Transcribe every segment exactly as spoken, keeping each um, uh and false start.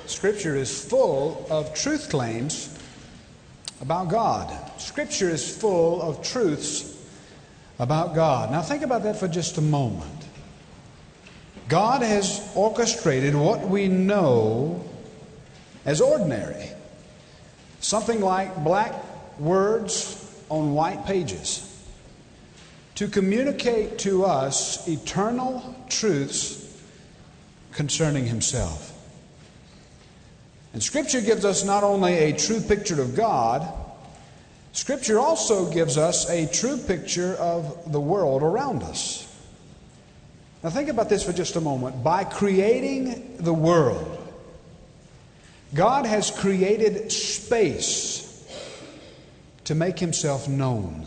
Scripture is full of truth claims about God. Scripture is full of truths about God. Now think about that for just a moment. God has orchestrated what we know as ordinary. Something like black words on white pages, to communicate to us eternal truths concerning Himself. And Scripture gives us not only a true picture of God, Scripture also gives us a true picture of the world around us. Now think about this for just a moment. By creating the world, God has created space to make Himself known.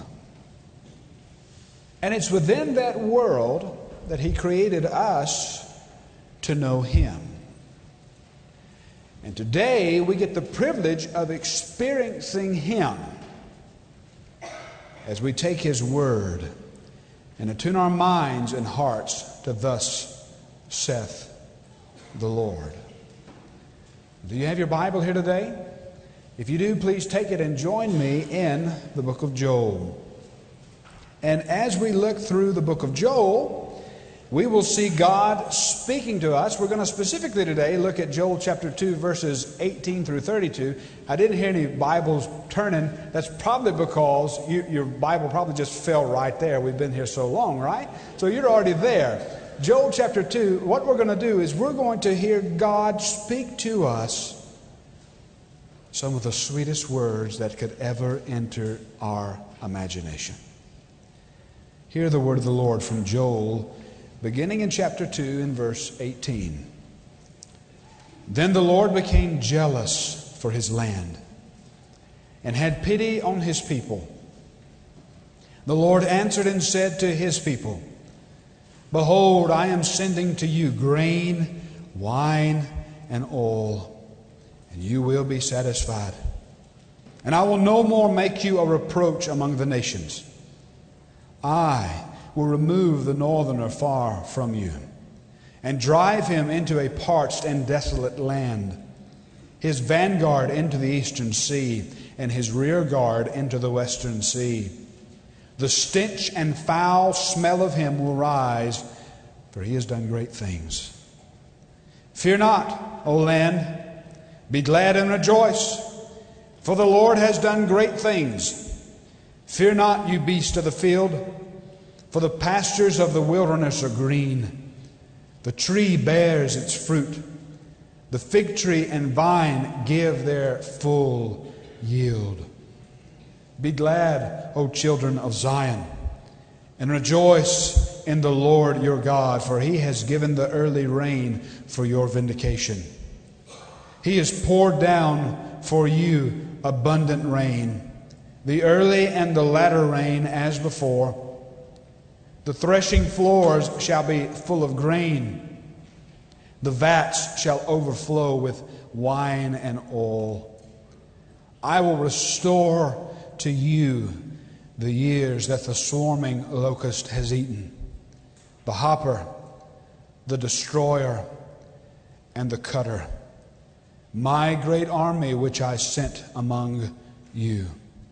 And it's within that world that He created us to know Him. And today we get the privilege of experiencing Him as we take His Word and attune our minds and hearts to "Thus saith the Lord." Do you have your Bible here today? If you do, please take it and join me in the book of Joel. And as we look through the book of Joel, we will see God speaking to us. We're going to specifically today look at Joel chapter two, verses eighteen through thirty-two. I didn't hear any Bibles turning. That's probably because you, your Bible probably just fell right there. We've been here so long, right? So you're already there. Joel chapter two, what we're going to do is we're going to hear God speak to us some of the sweetest words that could ever enter our imagination. Hear the word of the Lord from Joel, beginning in chapter two in verse eighteen. Then the Lord became jealous for His land and had pity on His people. The Lord answered and said to His people, "Behold, I am sending to you grain, wine, and oil, and you will be satisfied. And I will no more make you a reproach among the nations. I will remove the northerner far from you, and drive him into a parched and desolate land, his vanguard into the eastern sea, and his rear guard into the western sea. The stench and foul smell of him will rise, for he has done great things. Fear not, O land, be glad and rejoice, for the Lord has done great things. Fear not, you beasts of the field, for the pastures of the wilderness are green. The tree bears its fruit. The fig tree and vine give their full yield. Be glad, O children of Zion, and rejoice in the Lord your God, for He has given the early rain for your vindication. He has poured down for you abundant rain, the early and the latter rain as before. The threshing floors shall be full of grain. The vats shall overflow with wine and oil. I will restore to you the years that the swarming locust has eaten, the hopper, the destroyer, and the cutter, my great army which I sent among you.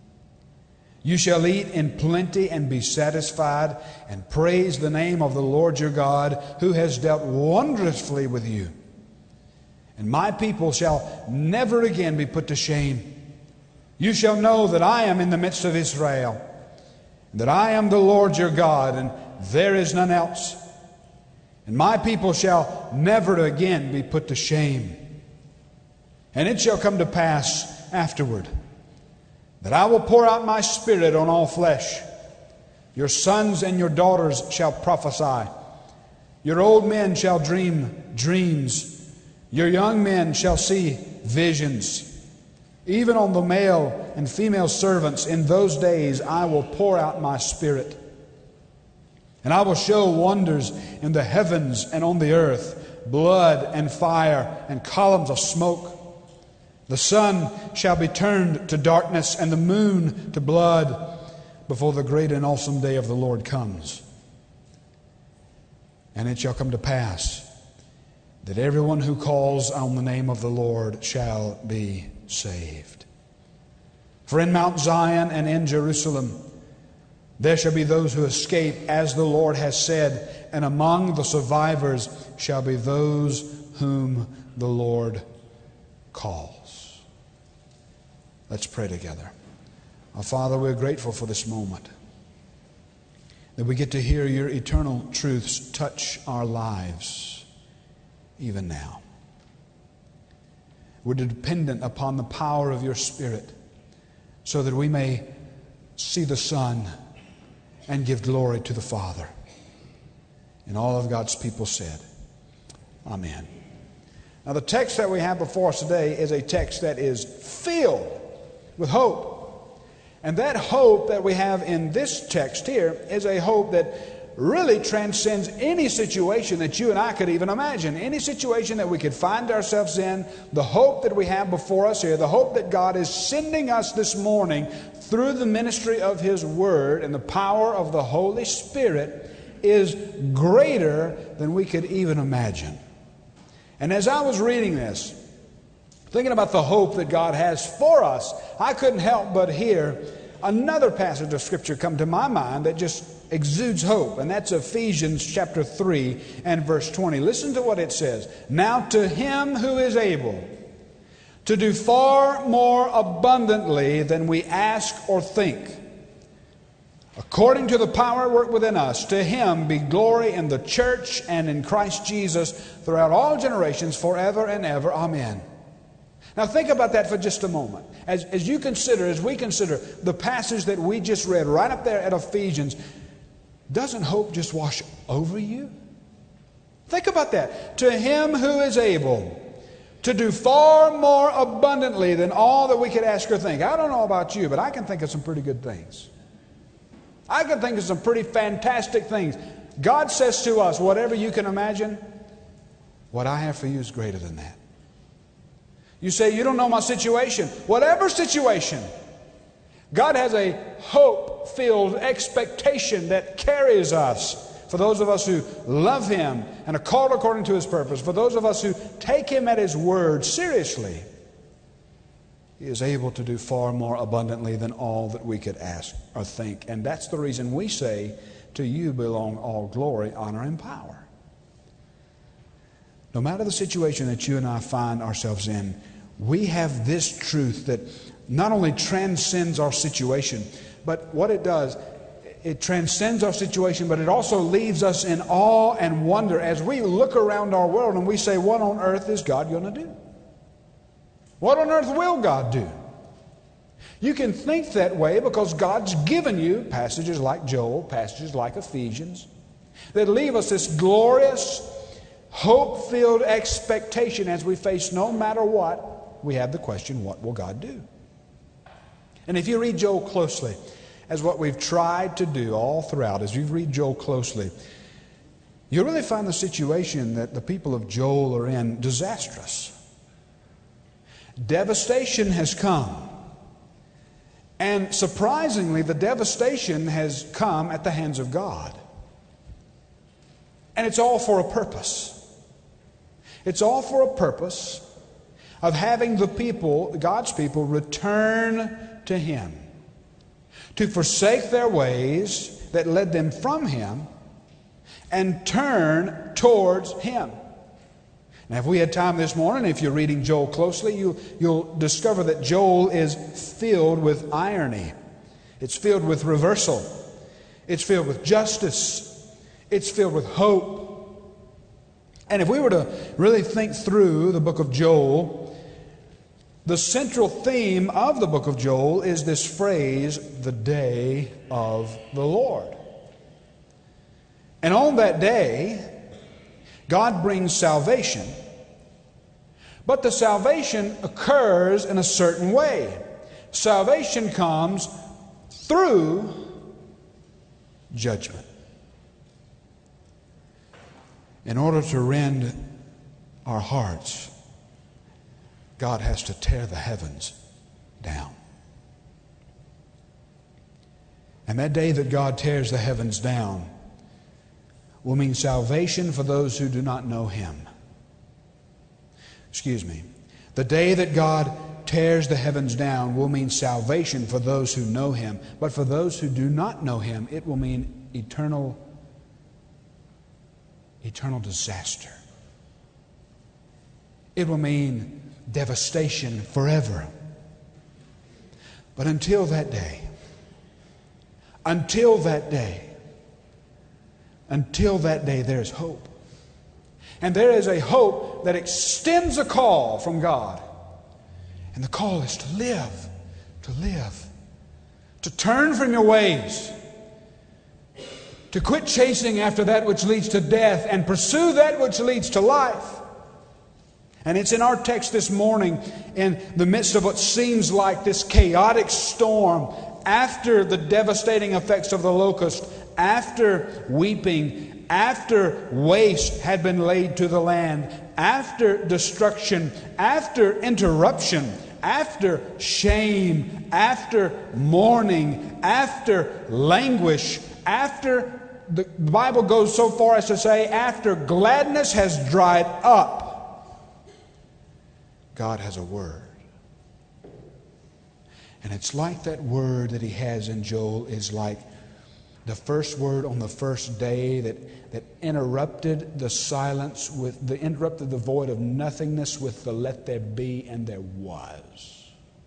You shall eat in plenty and be satisfied, and praise the name of the Lord your God, who has dealt wondrously with you. And my people shall never again be put to shame. You shall know that I am in the midst of Israel, that I am the Lord your God, and there is none else. And my people shall never again be put to shame. And it shall come to pass afterward that I will pour out my Spirit on all flesh. Your sons and your daughters shall prophesy. Your old men shall dream dreams. Your young men shall see visions. Even on the male and female servants in those days I will pour out my Spirit. And I will show wonders in the heavens and on the earth, blood and fire and columns of smoke. The sun shall be turned to darkness and the moon to blood before the great and awesome day of the Lord comes. And it shall come to pass that everyone who calls on the name of the Lord shall be saved. For in Mount Zion and in Jerusalem there shall be those who escape, as the Lord has said, and among the survivors shall be those whom the Lord calls. Let's pray together. Our Father, we're grateful for this moment, that we get to hear your eternal truths touch our lives even now. We're dependent upon the power of your Spirit so that we may see the Son and give glory to the Father. And all of God's people said, Amen. Now the text that we have before us today is a text that is filled with hope. And that hope that we have in this text here is a hope that really transcends any situation that you and I could even imagine. Any situation that we could find ourselves in, the hope that we have before us here, the hope that God is sending us this morning through the ministry of His Word and the power of the Holy Spirit is greater than we could even imagine. And as I was reading this, thinking about the hope that God has for us, I couldn't help but hear another passage of Scripture come to my mind that just exudes hope, and that's Ephesians chapter three and verse twenty. Listen to what it says. Now to Him who is able to do far more abundantly than we ask or think, according to the power at work within us, to Him be glory in the church and in Christ Jesus throughout all generations, forever and ever. Amen. Now think about that for just a moment. As, as you consider, as we consider the passage that we just read right up there at Ephesians, doesn't hope just wash over you? Think about that. To Him who is able to do far more abundantly than all that we could ask or think. I don't know about you, but I can think of some pretty good things. I can think of some pretty fantastic things. God says to us, whatever you can imagine, what I have for you is greater than that. You say, you don't know my situation. Whatever situation, God has a hope-filled expectation that carries us. For those of us who love Him and are called according to His purpose, for those of us who take Him at His word seriously, He is able to do far more abundantly than all that we could ask or think. And that's the reason we say, to you belong all glory, honor, and power. No matter the situation that you and I find ourselves in, we have this truth that not only transcends our situation, but what it does, it transcends our situation, but it also leaves us in awe and wonder as we look around our world and we say, what on earth is God going to do? What on earth will God do? You can think that way because God's given you passages like Joel, passages like Ephesians, that leave us this glorious, hope-filled expectation as we face no matter what. We have the question, what will God do? And if you read Joel closely, as what we've tried to do all throughout, as you read Joel closely, you'll really find the situation that the people of Joel are in disastrous. Devastation has come. And surprisingly, the devastation has come at the hands of God. And it's all for a purpose. It's all for a purpose of having the people, God's people, return to Him, to forsake their ways that led them from Him and turn towards Him. Now, if we had time this morning, if you're reading Joel closely, you, you'll discover that Joel is filled with irony. It's filled with reversal. It's filled with justice. It's filled with hope. And if we were to really think through the book of Joel, the central theme of the book of Joel is this phrase, the day of the Lord. And on that day, God brings salvation. But the salvation occurs in a certain way. Salvation comes through judgment. In order to rend our hearts, God has to tear the heavens down. And that day that God tears the heavens down will mean salvation for those who do not know Him. excuse me, the day that God tears the heavens down will mean salvation for those who know Him. But for those who do not know Him, it will mean eternal, eternal disaster. It will mean devastation forever. But until that day, until that day, until that day, there is hope. And there is a hope that extends a call from God. And the call is to live, to live, to turn from your ways, to quit chasing after that which leads to death and pursue that which leads to life. And it's in our text this morning, in the midst of what seems like this chaotic storm, after the devastating effects of the locust, after weeping, after waste had been laid to the land, after destruction, after interruption, after shame, after mourning, after languish, after, the Bible goes so far as to say, after gladness has dried up, God has a word. And it's like that word that He has in Joel is like the first word on the first day that, that interrupted the silence with the interrupted the void of nothingness with the let there be, and there was.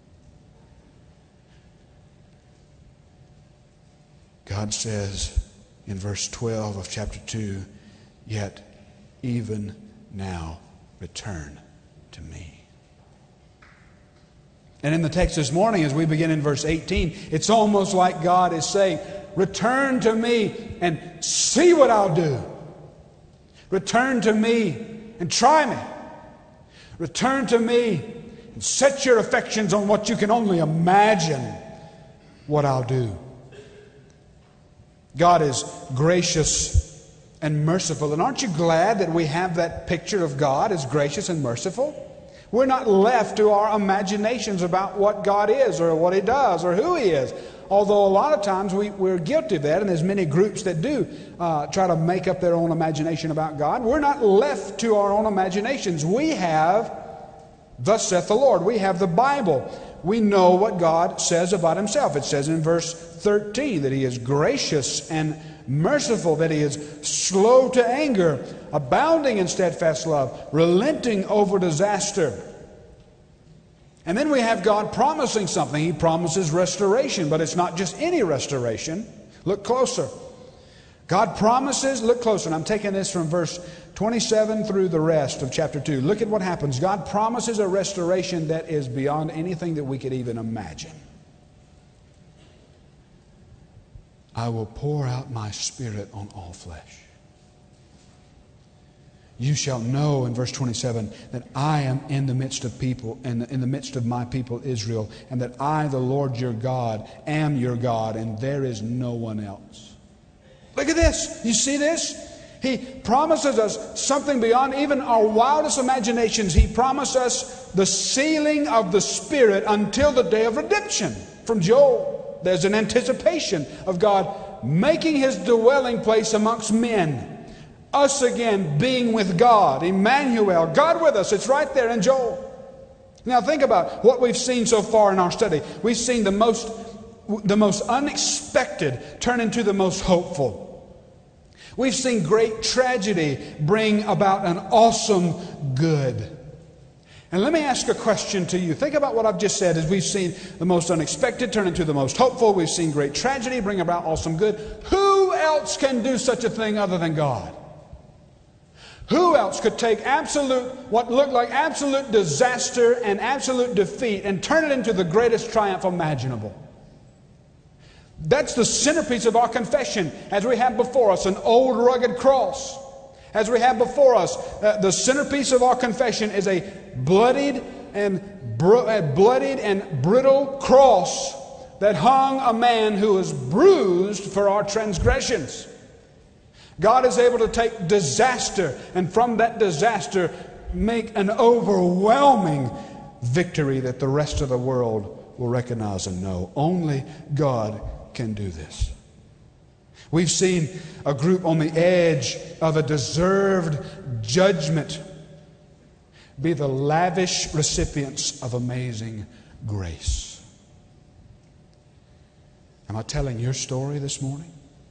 God says in verse twelve of chapter two, yet even now return to me. And in the text this morning, as we begin in verse eighteen, it's almost like God is saying, return to me and see what I'll do. Return to me and try me. Return to me and set your affections on what you can only imagine what I'll do. God is gracious and merciful. And aren't you glad that we have that picture of God as gracious and merciful? We're not left to our imaginations about what God is or what He does or who He is. Although a lot of times we, we're guilty of that, and there's many groups that do uh, try to make up their own imagination about God. We're not left to our own imaginations. We have, thus saith the Lord, we have the Bible. We know what God says about Himself. It says in verse thirteen that He is gracious and merciful, that He is slow to anger, abounding in steadfast love, relenting over disaster. And then we have God promising something. He promises restoration, but it's not just any restoration. Look closer. God promises, look closer, and I'm taking this from verse twenty-seven through the rest of chapter two. Look at what happens. God promises a restoration that is beyond anything that we could even imagine. I will pour out my Spirit on all flesh. You shall know, in verse twenty-seven, that I am in the midst of people, in the, in the midst of my people Israel, and that I, the Lord your God, am your God, and there is no one else. Look at this. You see this? He promises us something beyond even our wildest imaginations. He promises us the sealing of the Spirit until the day of redemption. From Joel, there's an anticipation of God making His dwelling place amongst men. Us again being with God, Emmanuel, God with us. It's right there in Joel. Now think about what we've seen so far in our study. We've seen the most, the most unexpected turn into the most hopeful. We've seen great tragedy bring about an awesome good. And let me ask a question to you. Think about what I've just said. As we've seen the most unexpected turn into the most hopeful. We've seen great tragedy bring about awesome good. Who else can do such a thing other than God? Who else could take absolute, what looked like absolute disaster and absolute defeat and turn it into the greatest triumph imaginable? That's the centerpiece of our confession as we have before us an old rugged cross. As we have before us, uh, the centerpiece of our confession is a bloodied and br- a bloodied and brittle cross that hung a man who was bruised for our transgressions. God is able to take disaster and from that disaster make an overwhelming victory that the rest of the world will recognize and know. Only God can do this. We've seen a group on the edge of a deserved judgment be the lavish recipients of amazing grace. Am I telling your story this morning?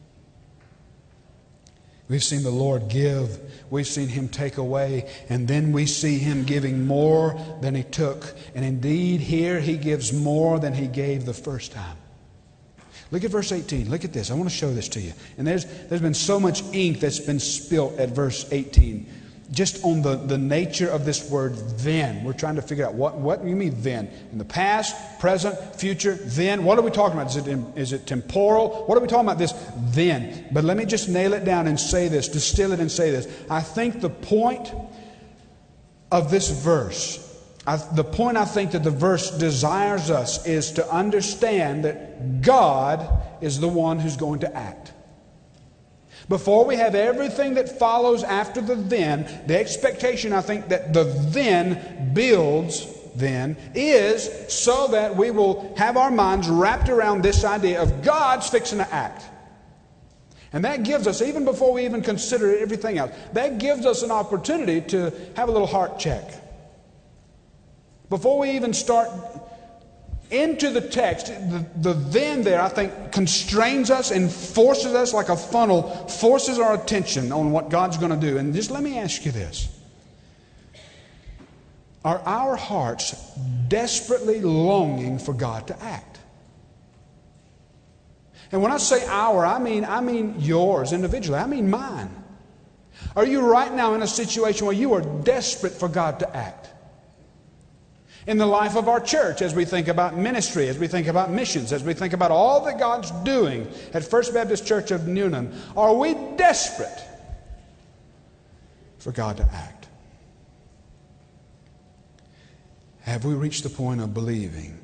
We've seen the Lord give. We've seen Him take away. And then we see Him giving more than He took. And indeed, here He gives more than He gave the first time. Look at verse eighteen. Look at this. I want to show this to you. And there's, there's been so much ink that's been spilt at verse eighteen. Just on the, the nature of this word then. We're trying to figure out what, what do you mean then? In the past, present, future, then. What are we talking about? Is it, in, is it temporal? What are we talking about this then? But let me just nail it down and say this, distill it and say this. I think the point of this verse, I, the point I think that the verse desires us is to understand that God is the one who's going to act. Before we have everything that follows after the then, the expectation, I think, that the then builds then is so that we will have our minds wrapped around this idea of God's fixing to act. And that gives us, even before we even consider everything else, that gives us an opportunity to have a little heart check. Before we even start into the text, the, the then there, I think, constrains us and forces us like a funnel, forces our attention on what God's going to do. And just let me ask you this. Are our hearts desperately longing for God to act? And when I say our, I mean, I mean yours individually. I mean mine. Are you right now in a situation where you are desperate for God to act? In the life of our church, as we think about ministry, as we think about missions, as we think about all that God's doing at First Baptist Church of Newnan, are we desperate for God to act? Have we reached the point of believing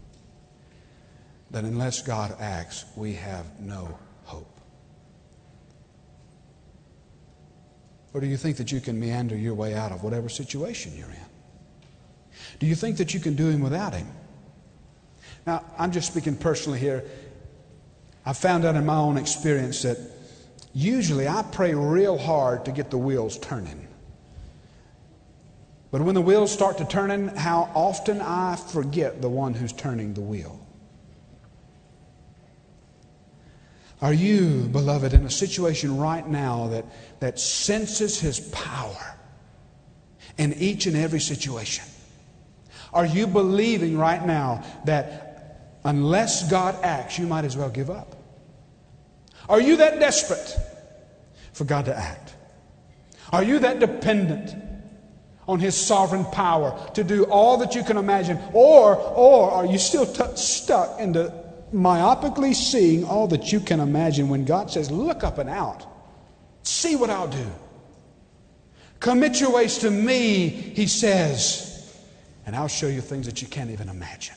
that unless God acts, we have no hope? Or do you think that you can meander your way out of whatever situation you're in? Do you think that you can do Him without Him? Now, I'm just speaking personally here. I found out in my own experience that usually I pray real hard to get the wheels turning. But when the wheels start to turning, how often I forget the one who's turning the wheel. Are you, beloved, in a situation right now that, that senses His power in each and every situation? Are you believing right now that unless God acts, you might as well give up? Are you that desperate for God to act? Are you that dependent on His sovereign power to do all that you can imagine? Or, or are you still t- stuck in the myopically seeing all that you can imagine when God says, look up and out. See what I'll do. Commit your ways to me, He says, and I'll show you things that you can't even imagine.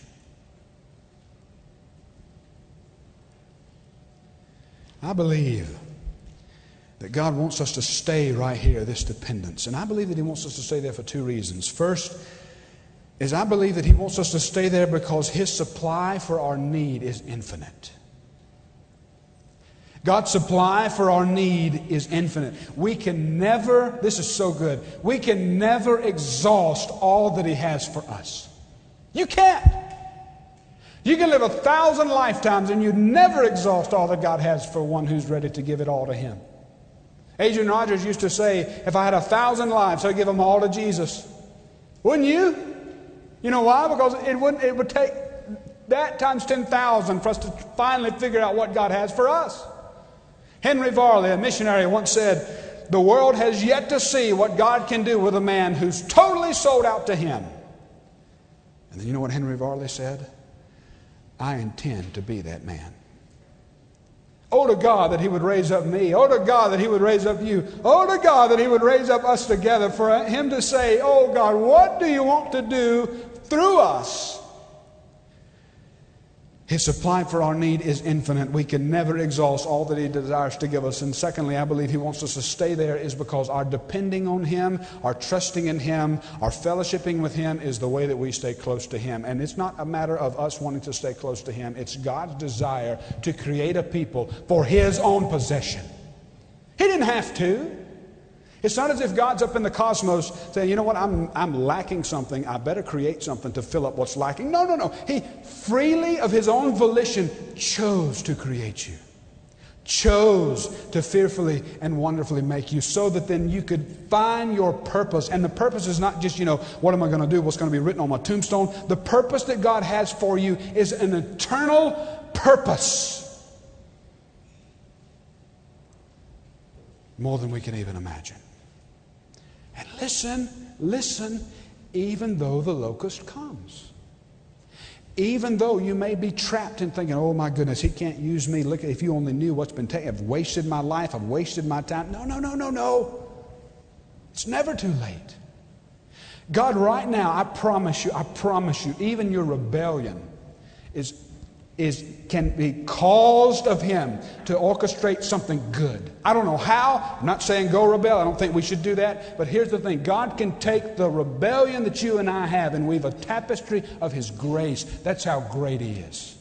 I believe that God wants us to stay right here, this dependence. And I believe that He wants us to stay there for two reasons. First is I believe that He wants us to stay there because His supply for our need is infinite. God's supply for our need is infinite. We can never, this is so good, we can never exhaust all that He has for us. You can't. You can live a thousand lifetimes and you never exhaust all that God has for one who's ready to give it all to Him. Adrian Rogers used to say, if I had a thousand lives, I'd give them all to Jesus. Wouldn't you? You know why? Because it wouldn't, it would take that times ten thousand for us to finally figure out what God has for us. Henry Varley, a missionary, once said, the world has yet to see what God can do with a man who's totally sold out to Him. And then you know what Henry Varley said? I intend to be that man. Oh, to God that He would raise up me. Oh, to God that He would raise up you. Oh, to God that He would raise up us together for Him to say, oh, God, what do you want to do through us? His supply for our need is infinite. We can never exhaust all that He desires to give us. And secondly, I believe He wants us to stay there is because our depending on Him, our trusting in Him, our fellowshipping with Him is the way that we stay close to Him. And it's not a matter of us wanting to stay close to Him. It's God's desire to create a people for His own possession. He didn't have to. It's not as if God's up in the cosmos saying, you know what, I'm, I'm lacking something. I better create something to fill up what's lacking. No, no, no. He freely, of his own volition, chose to create you. Chose to fearfully and wonderfully make you so that then you could find your purpose. And the purpose is not just, you know, what am I going to do? What's going to be written on my tombstone? The purpose that God has for you is an eternal purpose. More than we can even imagine. And listen, listen, even though the locust comes. Even though you may be trapped in thinking, oh my goodness, he can't use me. Look, if you only knew what's been taken. I've wasted my life. I've wasted my time. No, no, no, no, no. It's never too late. God, right now, I promise you, I promise you, even your rebellion is, is, can be caused of him to orchestrate something good. I don't know how. I'm not saying go rebel. I don't think we should do that. But here's the thing. God can take the rebellion that you and I have and weave a tapestry of his grace. That's how great he is.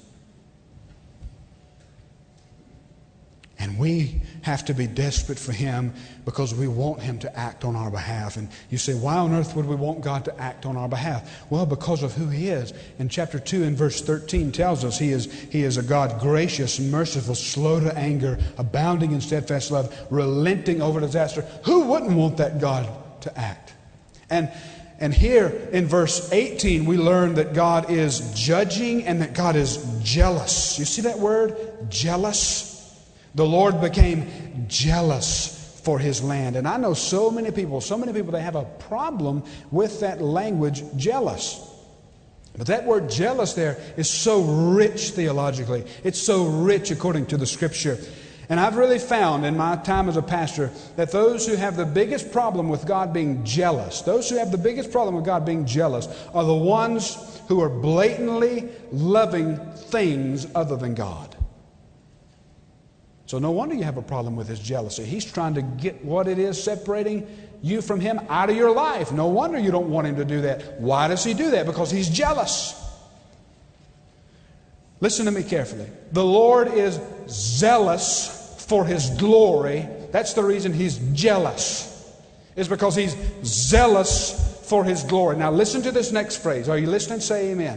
And we have to be desperate for him because we want him to act on our behalf. And you say, why on earth would we want God to act on our behalf? Well, because of who he is. And chapter two and verse thirteen tells us he is, he is a God gracious, merciful, slow to anger, abounding in steadfast love, relenting over disaster. Who wouldn't want that God to act? And And here in verse eighteen, we learn that God is judging and that God is jealous. You see that word? Jealous. The Lord became jealous for his land. And I know so many people, so many people, they have a problem with that language, jealous. But that word jealous there is so rich theologically. It's so rich according to the Scripture. And I've really found in my time as a pastor that those who have the biggest problem with God being jealous, those who have the biggest problem with God being jealous are the ones who are blatantly loving things other than God. So no wonder you have a problem with his jealousy. He's trying to get what it is separating you from him out of your life. No wonder you don't want him to do that. Why does he do that? Because he's jealous. Listen to me carefully. The Lord is zealous for his glory. That's the reason he's jealous. Is because he's zealous for his glory. Now listen to this next phrase. Are you listening? Say amen.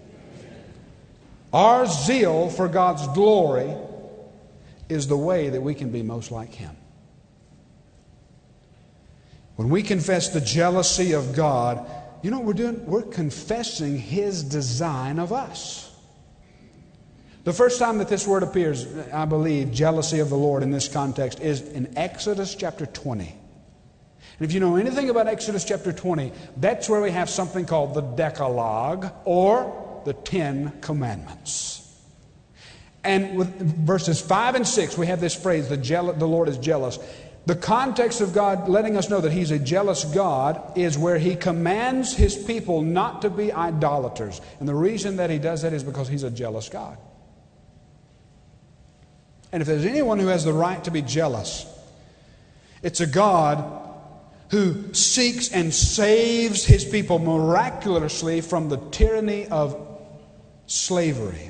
Our zeal for God's glory is the way that we can be most like him. When we confess the jealousy of God, you know what we're doing? We're confessing his design of us. The first time that this word appears, I believe, jealousy of the Lord in this context, is in Exodus chapter twenty. And if you know anything about Exodus chapter twenty, that's where we have something called the Decalogue, or the Ten Commandments. And with verses five and six, we have this phrase, the, jeal- the Lord is jealous. The context of God letting us know that he's a jealous God is where he commands his people not to be idolaters. And the reason that he does that is because he's a jealous God. And if there's anyone who has the right to be jealous, it's a God who seeks and saves his people miraculously from the tyranny of slavery.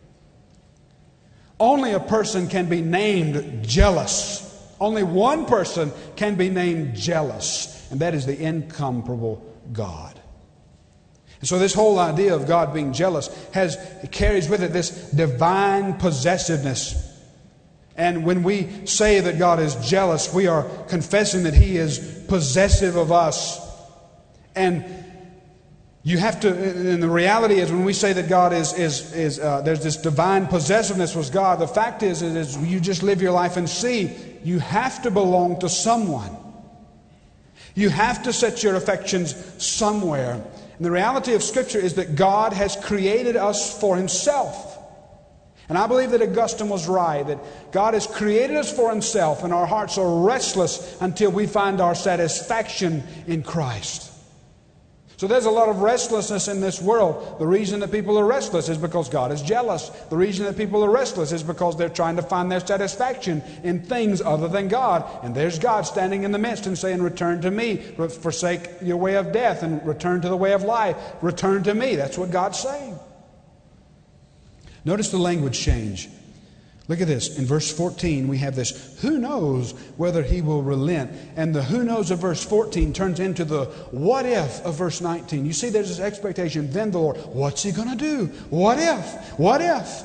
Only a person can be named jealous. Only one person can be named jealous, and that is the incomparable God. And so this whole idea of God being jealous has it carries with it this divine possessiveness. And when we say that God is jealous, we are confessing that he is possessive of us. And you have to, and the reality is when we say that God is, is, is uh, there's this divine possessiveness with God, the fact is, is you just live your life and see, you have to belong to someone. You have to set your affections somewhere. And the reality of Scripture is that God has created us for himself. And I believe that Augustine was right, that God has created us for himself, and our hearts are restless until we find our satisfaction in Christ. So there's a lot of restlessness in this world. The reason that people are restless is because God is jealous. The reason that people are restless is because they're trying to find their satisfaction in things other than God. And there's God standing in the midst and saying, return to me, forsake your way of death and return to the way of life. Return to me. That's what God's saying. Notice the language change. Look at this. In verse fourteen, we have this, who knows whether he will relent? And the who knows of verse fourteen turns into the what if of verse nineteen. You see, there's this expectation. Then the Lord, what's he going to do? What if? What if?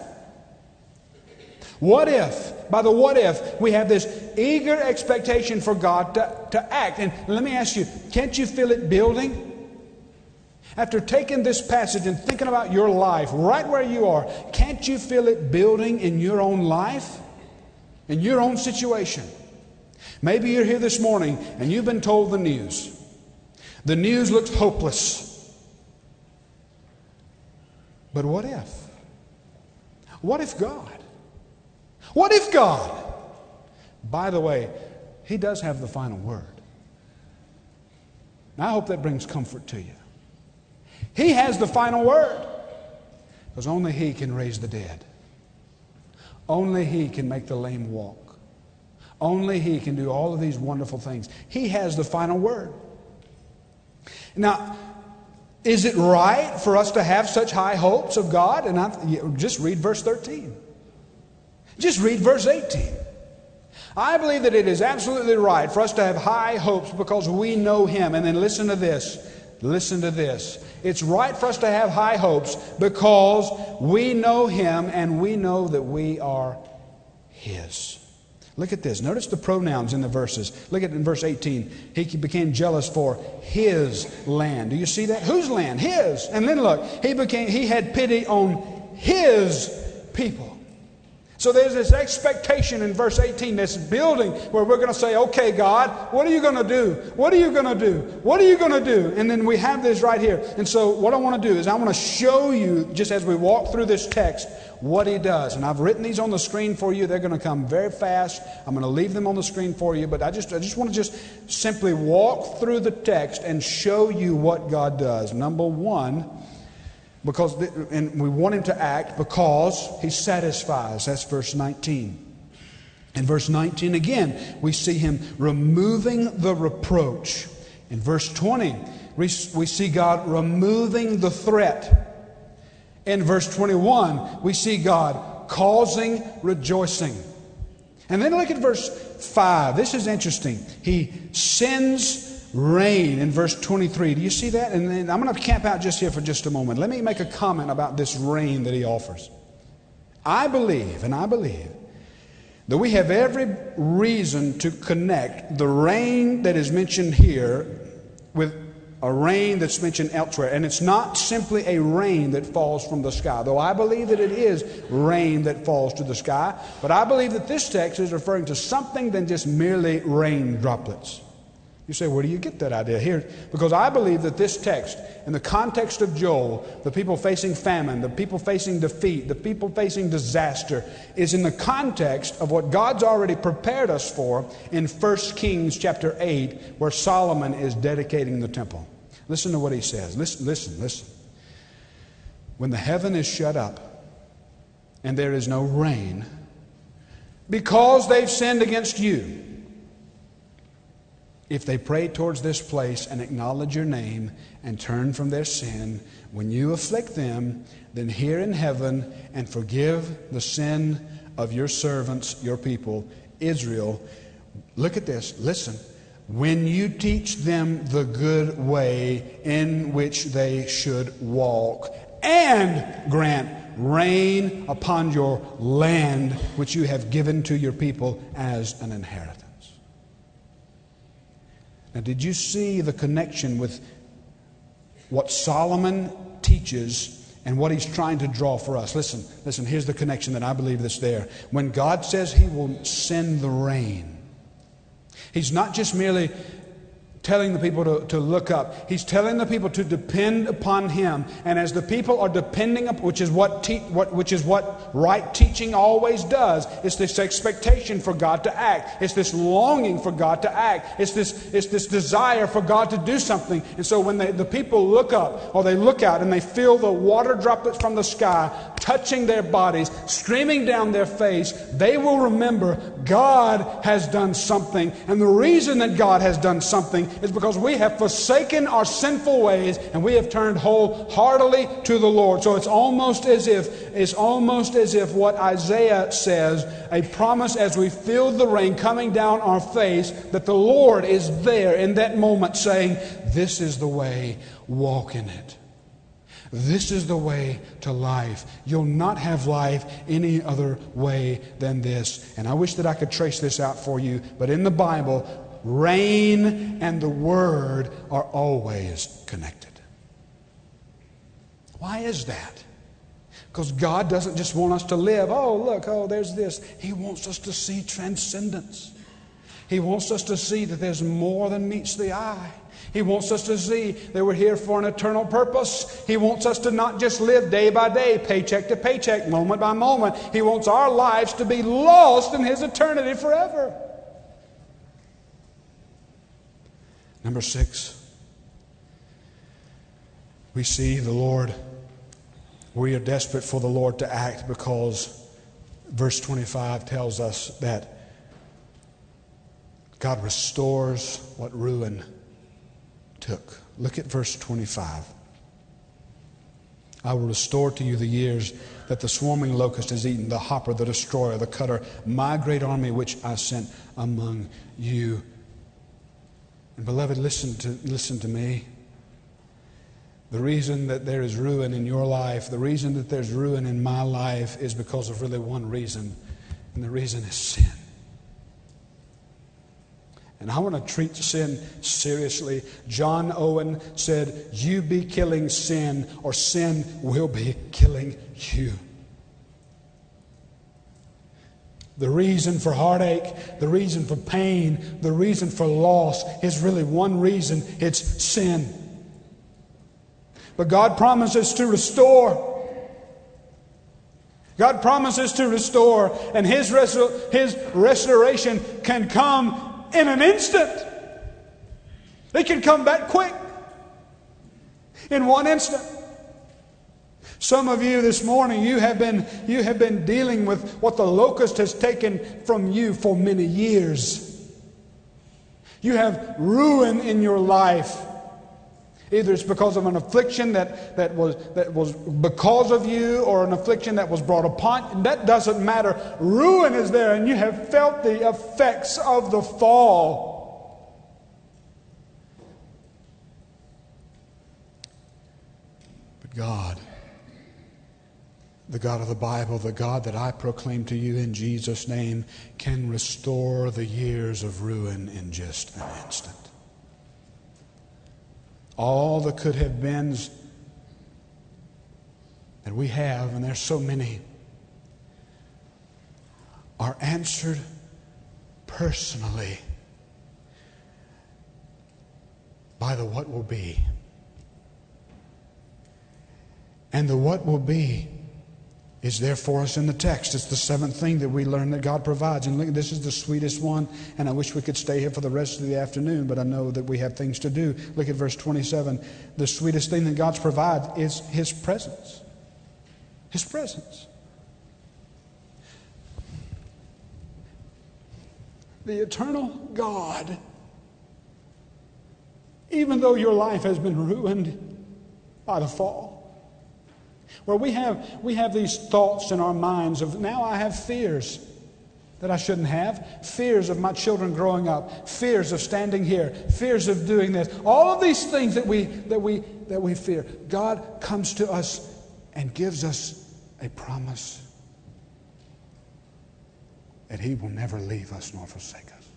What if? By the what if, we have this eager expectation for God to, to act. And let me ask you, can't you feel it building? After taking this passage and thinking about your life right where you are, can't you feel it building in your own life? In your own situation? Maybe you're here this morning and you've been told the news. The news looks hopeless. But what if? What if God? What if God? By the way, He does have the final word. And I hope that brings comfort to you. He has the final word. Because only He can raise the dead. Only He can make the lame walk. Only He can do all of these wonderful things. He has the final word. Now, is it right for us to have such high hopes of God? And I, just read verse thirteen. Just read verse eighteen. I believe that it is absolutely right for us to have high hopes because we know Him. And then listen to this. Listen to this. It's right for us to have high hopes because we know Him and we know that we are His. Look at this. Notice the pronouns in the verses. Look at in verse eighteen. He became jealous for His land. Do you see that? Whose land? His. And then look, he became he had pity on His people. So there's this expectation in verse eighteen, this building where we're going to say, okay, God, what are you going to do? What are you going to do? What are you going to do? And then we have this right here. And so what I want to do is I want to show you, just as we walk through this text, what He does. And I've written these on the screen for you. They're going to come very fast. I'm going to leave them on the screen for you. But I just, I just want to just simply walk through the text and show you what God does. Number one, Because the, and we want Him to act because He satisfies. That's verse nineteen. In verse nineteen again, we see Him removing the reproach. In verse twenty, we, we see God removing the threat. In verse twenty-one, we see God causing rejoicing. And then look at verse five. This is interesting. He sends rain in verse twenty-three. Do you see that? And then I'm going to camp out just here for just a moment. Let me make a comment about this rain that He offers. I believe, and I believe, that we have every reason to connect the rain that is mentioned here with a rain that's mentioned elsewhere. And it's not simply a rain that falls from the sky, though I believe that it is rain that falls to the sky. But I believe that this text is referring to something than just merely rain droplets. You say, where do you get that idea? Here, because I believe that this text, in the context of Joel, the people facing famine, the people facing defeat, the people facing disaster, is in the context of what God's already prepared us for in First Kings chapter eight, where Solomon is dedicating the temple. Listen to what he says. Listen, listen, listen. When the heaven is shut up and there is no rain, because they've sinned against you, if they pray towards this place and acknowledge your name and turn from their sin, when you afflict them, then hear in heaven and forgive the sin of your servants, your people, Israel. Look at this. Listen. When you teach them the good way in which they should walk, and grant rain upon your land, which you have given to your people as an inheritance. Now, did you see the connection with what Solomon teaches and what he's trying to draw for us? Listen, listen, here's the connection that I believe that's there. When God says He will send the rain, He's not just merely telling the people to, to look up. He's telling the people to depend upon Him. And as the people are depending upon, which is what, te- what which is what right teaching always does, it's this expectation for God to act. It's this longing for God to act. It's this it's this desire for God to do something. And so when they, the people look up or they look out and they feel the water droplets from the sky touching their bodies, streaming down their face, they will remember God has done something. And the reason that God has done something is because we have forsaken our sinful ways and we have turned wholeheartedly to the Lord. So it's almost as if, it's almost as if what Isaiah says, a promise as we feel the rain coming down our face, that the Lord is there in that moment saying, this is the way, walk in it. This is the way to life. You'll not have life any other way than this. And I wish that I could trace this out for you, but in the Bible, rain and the Word are always connected. Why is that? Because God doesn't just want us to live, oh, look, oh, there's this. He wants us to see transcendence. He wants us to see that there's more than meets the eye. He wants us to see that we're here for an eternal purpose. He wants us to not just live day by day, paycheck to paycheck, moment by moment. He wants our lives to be lost in His eternity forever. Number six, we see the Lord. We are desperate for the Lord to act because verse twenty-five tells us that God restores what ruin took. Look at verse twenty-five. I will restore to you the years that the swarming locust has eaten, the hopper, the destroyer, the cutter, my great army which I sent among you. And beloved, listen to, listen to me. The reason that there is ruin in your life, the reason that there's ruin in my life is because of really one reason, and the reason is sin. And I want to treat sin seriously. John Owen said, you be killing sin or sin will be killing you. The reason for heartache, the reason for pain, the reason for loss is really one reason. It's sin. But God promises to restore. God promises to restore. And His, res- His restoration can come in an instant. They can come back quick. In one instant. Some of you this morning, you have been you have been dealing with what the locust has taken from you for many years. You have ruin in your life. Either it's because of an affliction that, that was that was because of you, or an affliction that was brought upon. That doesn't matter. Ruin is there, and you have felt the effects of the fall. But God, the God of the Bible, the God that I proclaim to you in Jesus' name, can restore the years of ruin in just an instant. All the could have beens that we have, and there's so many, are answered personally by the what will be. And the what will be is there for us in the text. It's the seventh thing that we learn that God provides. And look, this is the sweetest one, and I wish we could stay here for the rest of the afternoon, but I know that we have things to do. Look at verse twenty-seven. The sweetest thing that God provides is His presence. His presence. The eternal God, even though your life has been ruined by the fall, where we have we have these thoughts in our minds of, now I have fears that I shouldn't have. Fears of my children growing up. Fears of standing here. Fears of doing this. All of these things that we that we that we fear. God comes to us and gives us a promise that He will never leave us nor forsake us.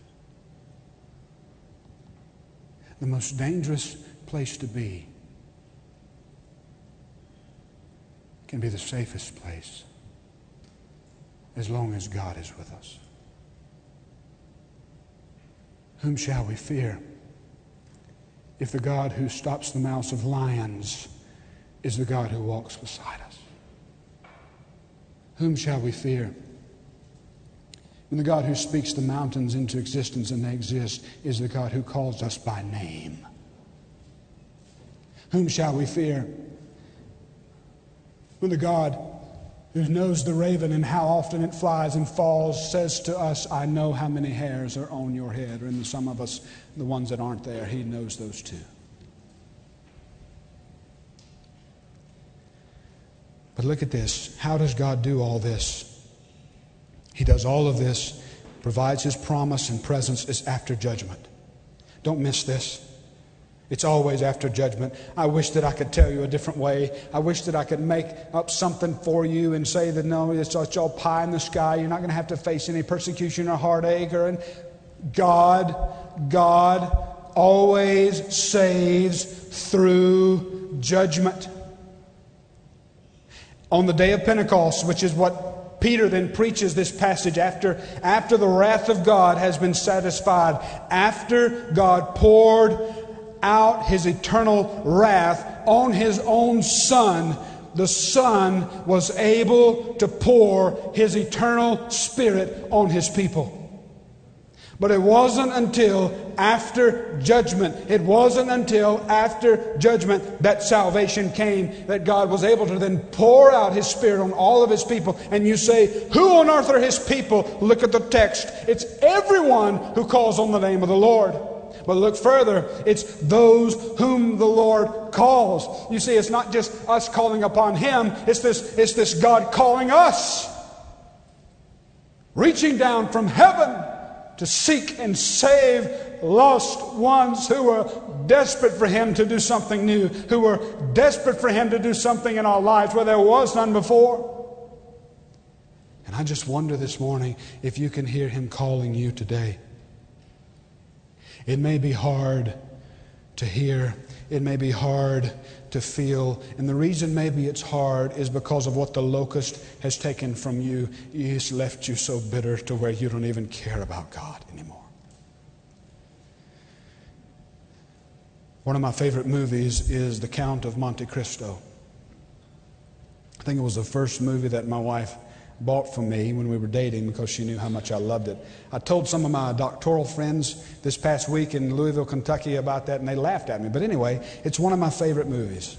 The most dangerous place to be can be the safest place as long as God is with us. Whom shall we fear if the God who stops the mouths of lions is the God who walks beside us? Whom shall we fear when the God who speaks the mountains into existence and they exist is the God who calls us by name? Whom shall we fear when the God who knows the raven and how often it flies and falls, says to us, I know how many hairs are on your head. Or in some of us, the ones that aren't there, He knows those too. But look at this. How does God do all this? He does all of this, provides His promise and presence is after judgment. Don't miss this. It's always after judgment. I wish that I could tell you a different way. I wish that I could make up something for you and say that no, it's, it's all pie in the sky. You're not going to have to face any persecution or heartache. Or and God, God always saves through judgment. On the day of Pentecost, which is what Peter then preaches this passage after, after the wrath of God has been satisfied, after God poured out His eternal wrath on His own Son, the Son was able to pour His eternal Spirit on His people. But it wasn't until after judgment, it wasn't until after judgment that salvation came, that God was able to then pour out His Spirit on all of His people. And you say, who on earth are His people? Look at the text. It's everyone who calls on the name of the Lord. But look further, it's those whom the Lord calls. You see, it's not just us calling upon Him, it's this, it's this God calling us, reaching down from heaven to seek and save lost ones who were desperate for Him to do something new, who were desperate for Him to do something in our lives where there was none before. And I just wonder this morning if you can hear Him calling you today. It may be hard to hear. It may be hard to feel. And the reason maybe it's hard is because of what the locust has taken from you. He's left you so bitter to where you don't even care about God anymore. One of my favorite movies is The Count of Monte Cristo. I think it was the first movie that my wife bought for me when we were dating because she knew how much I loved it. I told some of my doctoral friends this past week in Louisville, Kentucky about that, and they laughed at me. But anyway, it's one of my favorite movies.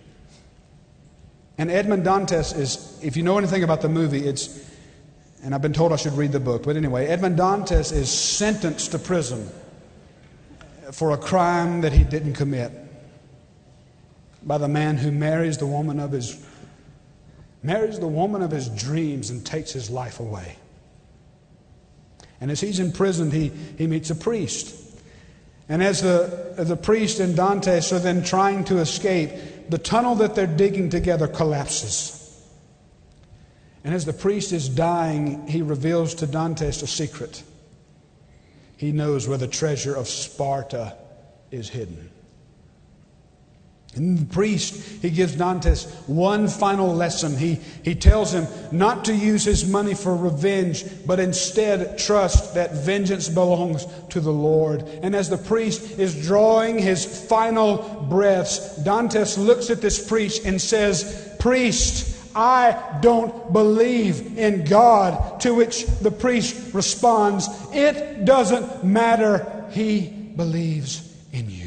And Edmond Dantes is, if you know anything about the movie, it's, and I've been told I should read the book, but anyway, Edmond Dantes is sentenced to prison for a crime that he didn't commit by the man who marries the woman of his marries the woman of his dreams and takes his life away. And as he's imprisoned, he, he meets a priest. And as the, as the priest and Dantes are then trying to escape, the tunnel that they're digging together collapses. And as the priest is dying, he reveals to Dantes a secret. He knows where the treasure of Sparta is hidden. And the priest, he gives Dantes one final lesson. He, he tells him not to use his money for revenge, but instead trust that vengeance belongs to the Lord. And as the priest is drawing his final breaths, Dantes looks at this priest and says, "Priest, I don't believe in God." To which the priest responds, "It doesn't matter. He believes in you."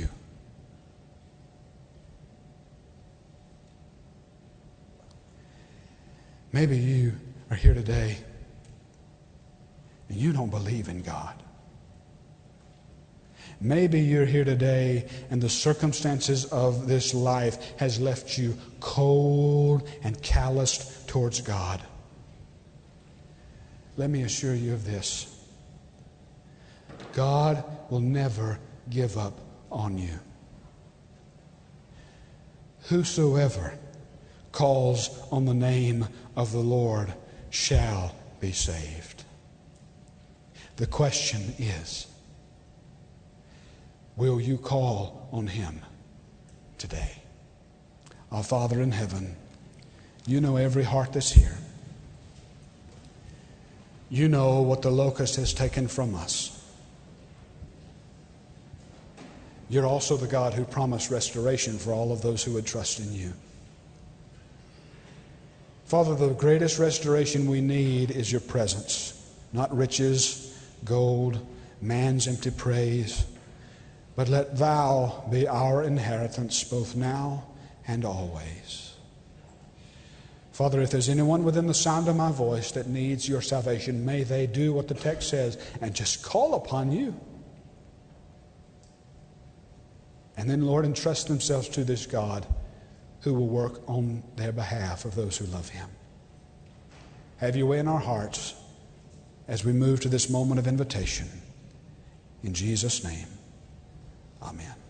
Maybe you are here today and you don't believe in God. Maybe you're here today and the circumstances of this life has left you cold and calloused towards God. Let me assure you of this. God will never give up on you. Whosoever calls on the name of the Lord shall be saved. The question is, will you call on Him today? Our Father in heaven, you know every heart that's here. You know what the locust has taken from us. You're also the God who promised restoration for all of those who would trust in you. Father, the greatest restoration we need is your presence, not riches, gold, man's empty praise, but let thou be our inheritance both now and always. Father, if there's anyone within the sound of my voice that needs your salvation, may they do what the text says and just call upon you. And then, Lord, entrust themselves to this God who will work on their behalf of those who love him. Have your way in our hearts as we move to this moment of invitation. In Jesus' name, amen.